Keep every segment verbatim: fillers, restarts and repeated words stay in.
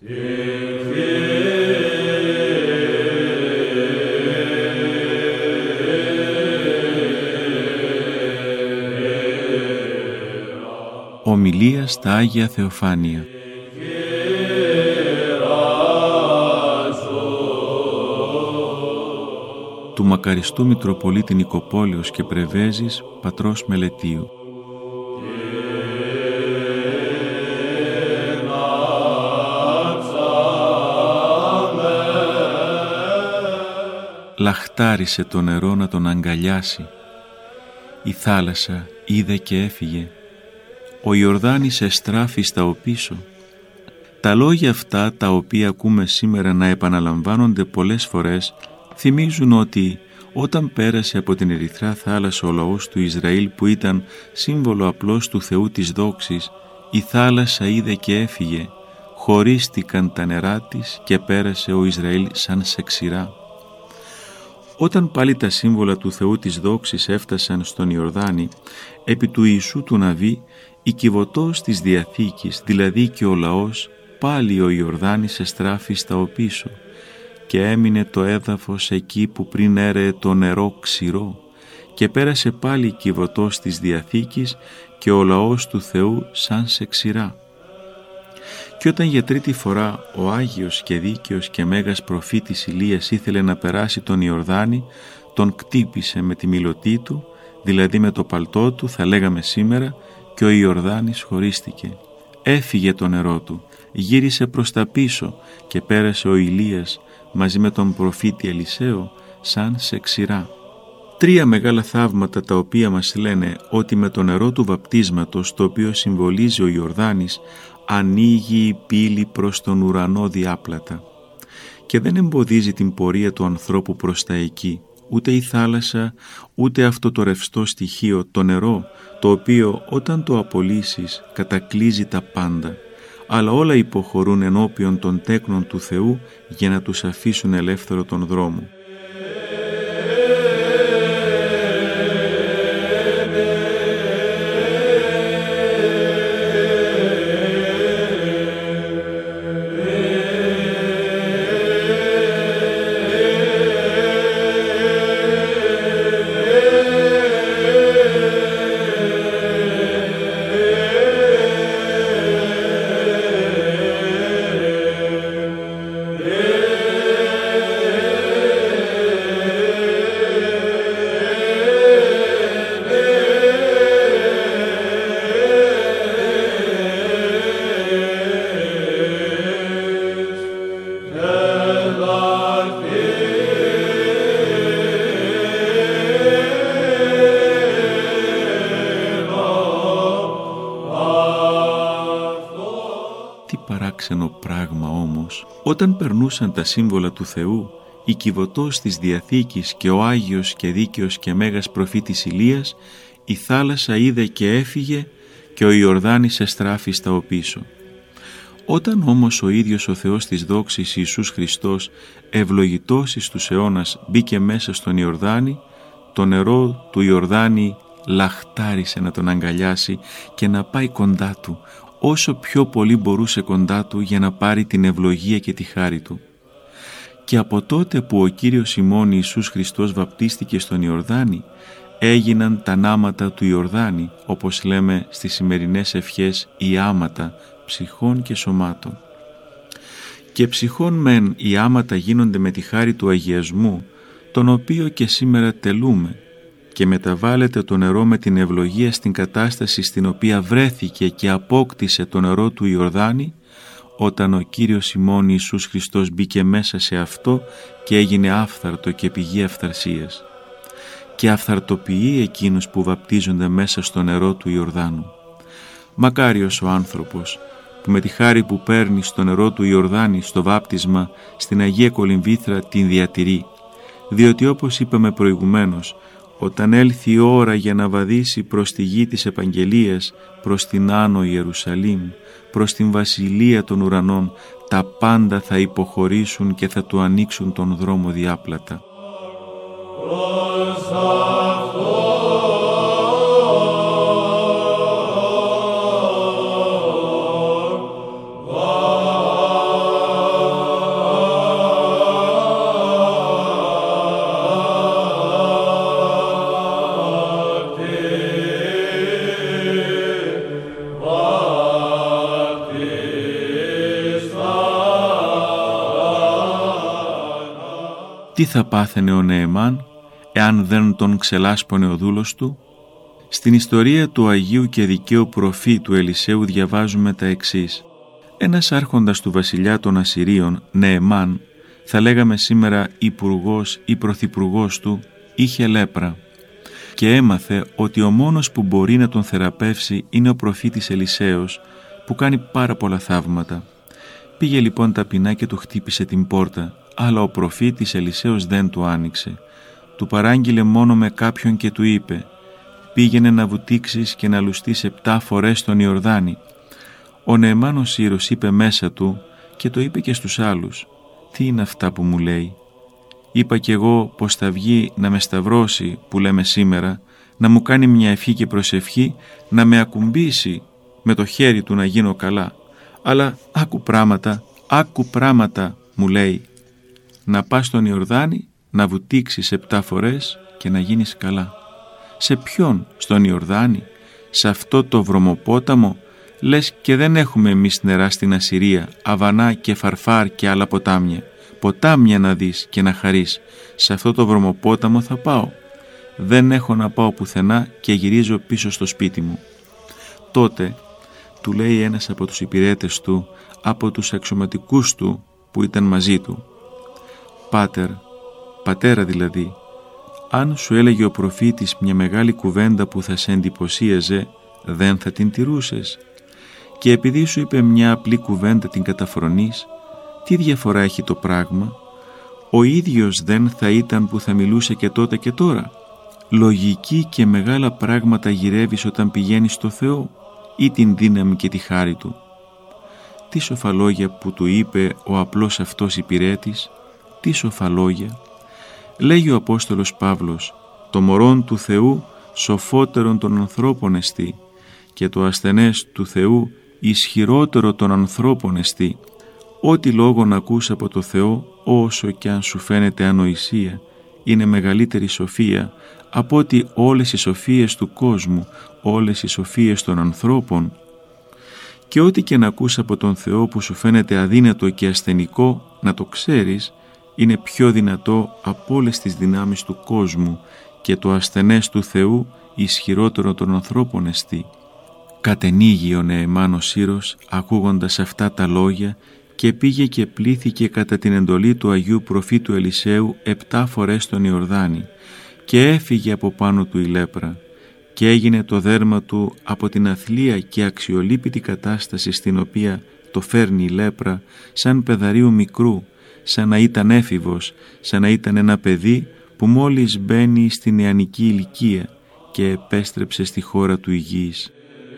Ομιλία στα Άγια Θεοφάνεια. Του μακαριστού Μητροπολίτη Νικοπόλεως και Πρεβέζης, πατρός Μελετίου. Λαχτάρισε το νερό να τον αγκαλιάσει. Η θάλασσα είδε και έφυγε. Ο Ιορδάνης εστράφη στα οπίσω. Τα λόγια αυτά, τα οποία ακούμε σήμερα να επαναλαμβάνονται πολλές φορές, θυμίζουν ότι όταν πέρασε από την Ερυθρά θάλασσα ο λαός του Ισραήλ, που ήταν σύμβολο απλώς του Θεού της δόξης, η θάλασσα είδε και έφυγε, χωρίστηκαν τα νερά της και πέρασε ο Ισραήλ σαν σε ξηρά. Όταν πάλι τα σύμβολα του Θεού της δόξης έφτασαν στον Ιορδάνη, επί του Ιησού του Ναβί, η κυβωτός της Διαθήκης, δηλαδή και ο λαός, πάλι ο Ιορδάνης εστράφη στα οπίσω και έμεινε το έδαφος εκεί που πριν έρεε το νερό ξηρό, και πέρασε πάλι η κυβωτός της Διαθήκης και ο λαός του Θεού σαν σε ξηρά. Και όταν για τρίτη φορά ο Άγιος και δίκαιος και μέγας προφήτης Ηλίας ήθελε να περάσει τον Ιορδάνη, τον κτύπησε με τη μιλωτή του, δηλαδή με το παλτό του, θα λέγαμε σήμερα, και ο Ιορδάνης χωρίστηκε. Έφυγε το νερό του, γύρισε προς τα πίσω και πέρασε ο Ηλίας μαζί με τον προφήτη Ελισαίο σαν σε ξηρά. Τρία μεγάλα θαύματα τα οποία μας λένε ότι με το νερό του βαπτίσματος, το οποίο συμβολίζει ο Ιορδάνης, ανοίγει η πύλη προς τον ουρανό διάπλατα και δεν εμποδίζει την πορεία του ανθρώπου προς τα εκεί, ούτε η θάλασσα, ούτε αυτό το ρευστό στοιχείο, το νερό, το οποίο όταν το απολύσεις κατακλείζει τα πάντα, αλλά όλα υποχωρούν ενώπιον των τέκνων του Θεού για να τους αφήσουν ελεύθερο τον δρόμο. Παράξενο πράγμα όμως, όταν περνούσαν τα σύμβολα του Θεού, η κυβωτός της Διαθήκης και ο Άγιος και δίκαιος και μέγας προφήτης Ηλίας, η θάλασσα είδε και έφυγε και ο Ιορδάνης εστράφη στα οπίσω. Όταν όμως ο ίδιος ο Θεός της δόξης Ιησούς Χριστός, ευλογητός εις τους αιώνας, μπήκε μέσα στον Ιορδάνη, το νερό του Ιορδάνη λαχτάρισε να τον αγκαλιάσει και να πάει κοντά του, όσο πιο πολύ μπορούσε κοντά του, για να πάρει την ευλογία και τη χάρη του. Και από τότε που ο Κύριος ημών Ιησούς Χριστός βαπτίστηκε στον Ιορδάνη, έγιναν τα νάματα του Ιορδάνη, όπως λέμε στις σημερινές ευχές, οι άματα ψυχών και σωμάτων. Και ψυχών μεν οι άματα γίνονται με τη χάρη του αγιασμού, τον οποίο και σήμερα τελούμε, και μεταβάλλεται το νερό με την ευλογία στην κατάσταση στην οποία βρέθηκε και απόκτησε το νερό του Ιορδάνη, όταν ο Κύριος ημών Ιησούς Χριστός μπήκε μέσα σε αυτό και έγινε άφθαρτο και πηγή αυθαρσίας, και αυθαρτοποιεί εκείνους που βαπτίζονται μέσα στο νερό του Ιορδάνου. Μακάριος ο άνθρωπος που με τη χάρη που παίρνει στο νερό του Ιορδάνη στο βάπτισμα στην Αγία Κολυμβήθρα την διατηρεί, διότι όπως είπαμε προηγουμένως, όταν έλθει η ώρα για να βαδίσει προς τη γη της Επαγγελίας, προς την Άνω Ιερουσαλήμ, προς την Βασιλεία των Ουρανών, τα πάντα θα υποχωρήσουν και θα του ανοίξουν τον δρόμο διάπλατα. τι θα πάθαινε ο Νεεμάν εάν δεν τον ξελάσπωνε ο δούλος του? Στην ιστορία του Αγίου και δικαίου προφή του Ελισέου διαβάζουμε τα εξής. Ένας άρχοντας του βασιλιά των Ασσυρίων, Νεεμάν, θα λέγαμε σήμερα υπουργός ή πρωθυπουργός του, είχε λέπρα και έμαθε ότι ο μόνος που μπορεί να τον θεραπεύσει είναι ο προφήτης Ελισέος, που κάνει πάρα πολλά θαύματα. Πήγε λοιπόν ταπεινά και του χτύπησε την πόρτα, αλλά ο προφήτης Ελισέος δεν του άνοιξε. Του παράγγειλε μόνο με κάποιον και του είπε: «Πήγαινε να βουτήξεις και να λουστείς επτά φορές τον Ιορδάνη». Ο Νεεμάν ο Σύρος είπε μέσα του και το είπε και στους άλλους: «Τι είναι αυτά που μου λέει? Είπα κι εγώ πως θα βγει να με σταυρώσει, που λέμε σήμερα, να μου κάνει μια ευχή και προσευχή, να με ακουμπήσει με το χέρι του να γίνω καλά. Αλλά άκου πράγματα, άκου πράγματα μου λέει. Να πας στον Ιορδάνη, να βουτήξεις επτά φορές και να γίνεις καλά». Σε ποιον? Στον Ιορδάνη? Σε αυτό το βρωμοπόταμο? Λες και δεν έχουμε εμείς νερά στην Ασσυρία, Αβανά και Φαρφάρ και άλλα ποτάμια. Ποτάμια να δεις και να χαρείς. Σε αυτό το βρωμοπόταμο θα πάω? Δεν έχω να πάω πουθενά και γυρίζω πίσω στο σπίτι μου. Τότε του λέει ένας από τους υπηρέτες του, από τους αξιωματικούς του που ήταν μαζί του: «Πάτερ, πατέρα δηλαδή, αν σου έλεγε ο προφήτης μια μεγάλη κουβέντα που θα σε εντυπωσίαζε, δεν θα την τηρούσες? Και επειδή σου είπε μια απλή κουβέντα την καταφρονείς? Τι διαφορά έχει το πράγμα? Ο ίδιος δεν θα ήταν που θα μιλούσε και τότε και τώρα? Λογική και μεγάλα πράγματα γυρεύεις όταν πηγαίνεις στο Θεό, ή την δύναμη και τη χάρη Του?» Τι σοφά λόγια που του είπε ο απλός αυτός υπηρέτης, τι σοφά λόγια. Λέγει ο Απόστολος Παύλος: «Το μωρόν του Θεού σοφότερον των ανθρώπων εστί, και το ασθενές του Θεού ισχυρότερο των ανθρώπων εστί». Ό,τι λόγον ακούς από το Θεό, όσο κι αν σου φαίνεται ανοησία, είναι μεγαλύτερη σοφία από ότι όλες οι σοφίες του κόσμου, όλες οι σοφίες των ανθρώπων. Και ό,τι και να ακούς από τον Θεό που σου φαίνεται αδύνατο και ασθενικό, να το ξέρεις, είναι πιο δυνατό από όλες τις δυνάμεις του κόσμου, και το ασθενές του Θεού ισχυρότερο των ανθρώπων εστί. Κατενίγει ο Νεεμάν ο Σύρος ακούγοντας αυτά τα λόγια, και πήγε και πλήθηκε κατά την εντολή του Αγίου προφήτου Ελισέου επτά φορές στον Ιορδάνη, και έφυγε από πάνω του η λέπρα, και έγινε το δέρμα του από την αθλία και αξιολύπητη κατάσταση στην οποία το φέρνει η λέπρα, σαν παιδαρίου μικρού, σαν να ήταν έφηβος, σαν να ήταν ένα παιδί που μόλις μπαίνει στην νεανική ηλικία και επέστρεψε στη χώρα του υγιής.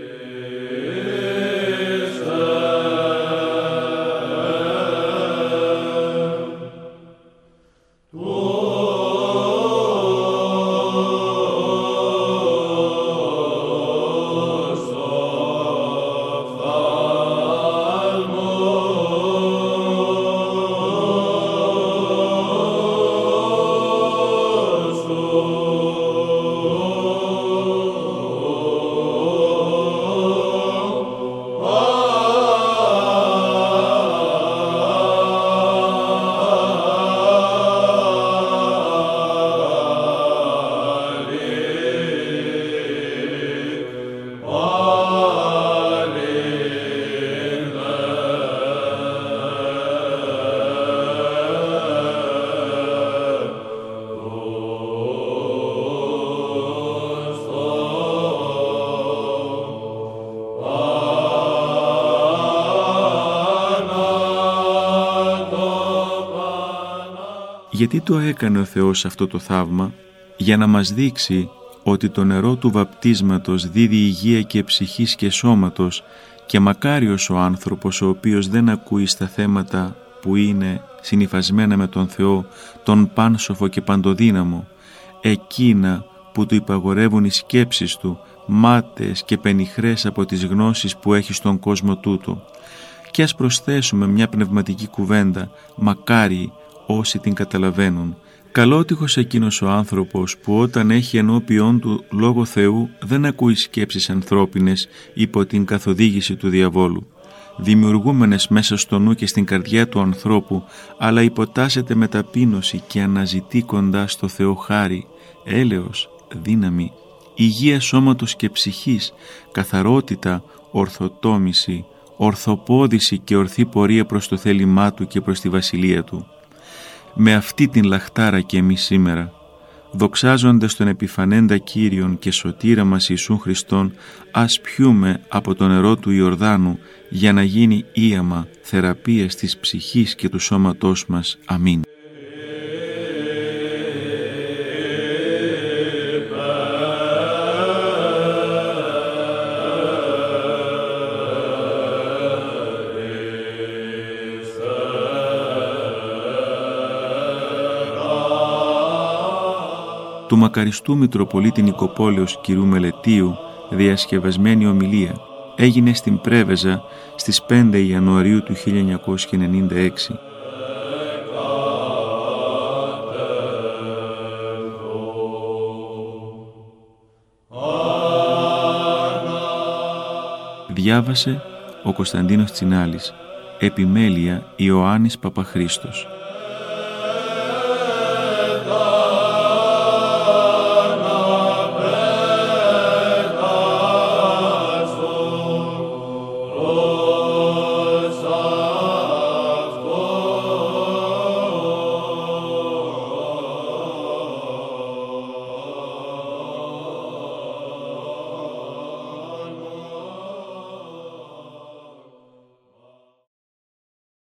Γιατί το έκανε ο Θεός αυτό το θαύμα? Για να μας δείξει ότι το νερό του βαπτίσματος δίδει υγεία και ψυχής και σώματος, και μακάριος ο άνθρωπος ο οποίος δεν ακούει στα θέματα που είναι συνυφασμένα με τον Θεό, τον πάνσοφο και παντοδύναμο, εκείνα που του υπαγορεύουν οι σκέψεις του, μάταιες και πενιχρές από τις γνώσεις που έχει στον κόσμο τούτο. Και ας προσθέσουμε μια πνευματική κουβέντα: μακάρι όσοι την καταλαβαίνουν. Καλότυχος εκείνος ο άνθρωπος που όταν έχει ενώπιον του λόγο Θεού δεν ακούει σκέψεις ανθρώπινες υπό την καθοδήγηση του διαβόλου. δημιουργούμενες μέσα στο νου και στην καρδιά του ανθρώπου, αλλά υποτάσσεται με ταπείνωση και αναζητεί κοντά στο Θεό χάρη, έλεος, δύναμη, υγεία σώματος και ψυχής, καθαρότητα, ορθοτόμηση, ορθοπόδηση και ορθή πορεία προς το θέλημά Του και προς τη βασιλεία Του. Με αυτή την λαχτάρα και εμείς σήμερα, δοξάζοντας τον επιφανέντα Κύριον και σωτήρα μας Ιησούν Χριστόν, ας πιούμε από το νερό του Ιορδάνου για να γίνει ίαμα θεραπεία της ψυχής και του σώματός μας. Αμήν. Του μακαριστού Μητροπολίτη Νικοπόλεως κ. Μελετίου διασκευασμένη ομιλία έγινε στην Πρέβεζα στις πέντε Ιανουαρίου του χίλια εννιακόσια ενενήντα έξι. Διάβασε ο Κωνσταντίνος Τσινάλης. Επιμέλεια Ιωάννης Παπαχρήστος.